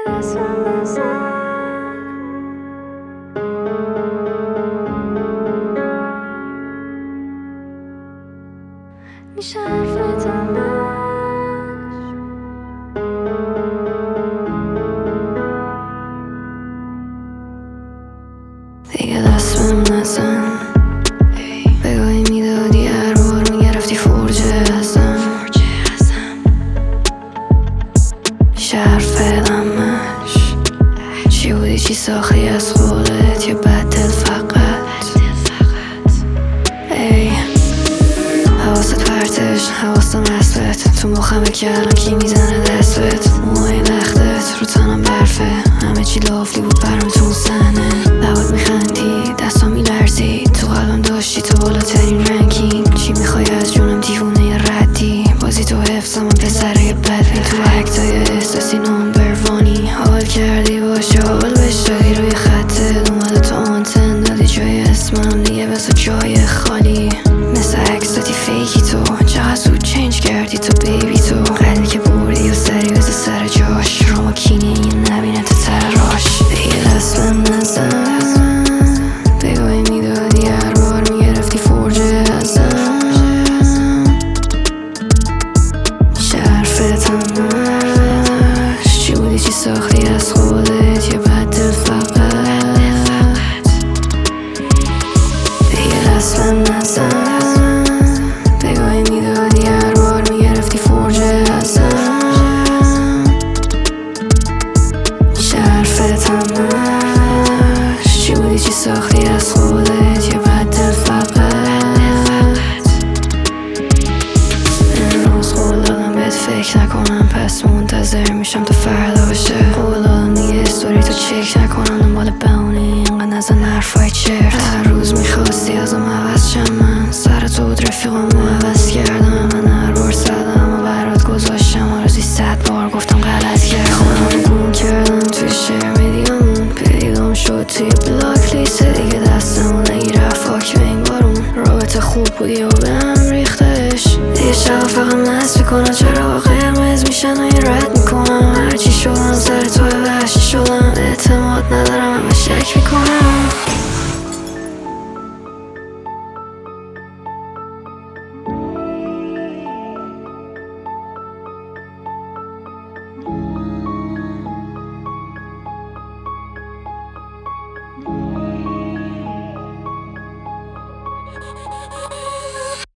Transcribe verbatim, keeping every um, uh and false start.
دستم نزن میشه حرفت همش دیگه دستم نزن بگاهی میدادی هر بار میگرفتی فرجه ازم میشه حرفت همش چی بودی چی ساختی از خودت یا بدل فقط ای حواست پرتش حواستم رستت تو مخمه که الان کی میزنه دستت موهای لختت رو تنم برفه همه چی لافلی بود برام تو صحنه لبات میخندی دستام میلرزید تو قلبم داشتی تو بالاترین رنکینگ چی میخوای از جونم دیوونه یا ردی بازی تو حفظم پسره بدبین تو اکتای احساسی نمبر وانی حال کردی باشه حال بش دادی روی خطت اومده تو آنتن دادی جای اسمم دیگه بسا جای خالی مثل عکساتی فیکی تو چقدر زود چنج کردی تو بیبی تو قدری که بردی و سری بزا سر جاش راما کینه یه نبینه تو تراش دیگه دستم نزن بگاهی میدادی هر بار میگرفتی فرجه ازم میشه حرفت همش چی بودی چی ساختی از خودت یا بدل فقط دیگه دستم نزن بگاهی میدادی هر بار میگرفتی فرجه ازم میشه حرفت همش چی بودی چی ساختی از خودت یا بدل فقط امروز قول دادم بهت فکر نکنم پس منتظر میشم تا فردا باشه قول دادم دیگه استوری تو چک نکنم دنبال بهونه اینقدر نزن حرفای چرت هر روز میخواستی ازم عوض شم من سر تو بود رفیقامو عوض کردم من هر بار زدم و برات گذاشتم آرزوی صد بار گفتم غلط کردم خودم گون کردم توی شعر میدیامون پیدام شد توی بلاک لیست دیگه دستمو نگیره فاک به این بارون رابطه خوب بودی و به هم ریختش دیگه شب فقط نصب میکنم چرا قرمز میشن و این رد میکنم هرچی شدم سر تو وحشی شدم اعتماد ندارم همه شک میکنم